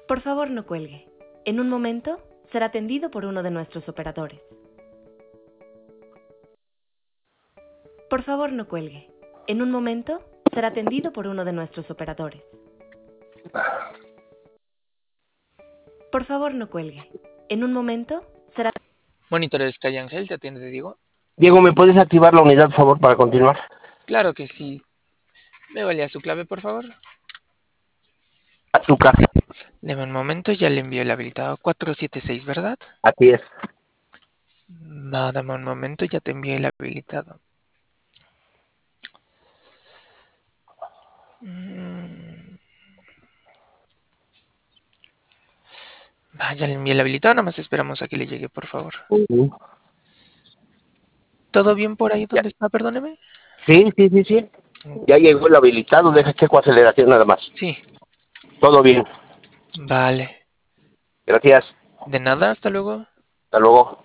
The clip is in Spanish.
Por favor, no cuelgue. En un momento será atendido por uno de nuestros operadores. Por favor, no cuelgue. En un momento será atendido por uno de nuestros operadores. Por favor, no cuelgue. En un momento será... Monitores Calle Ángel, te atiende Diego. Diego, ¿me puedes activar la unidad, por favor, para continuar? Claro que sí. ¿Me valía su clave, por favor? Azúcar. Deme un momento, ya le envío el habilitado 476, ¿verdad? Así es. Va, dame un momento, ya te envié el habilitado. Va, ya le envié el habilitado, nada más esperamos a que le llegue, por favor. ¿Todo bien por ahí donde está? Perdóneme. Sí. Ya llegó el habilitado, deja checo aceleración nada más. Sí. Todo bien. Vale. Gracias. De nada, hasta luego. Hasta luego.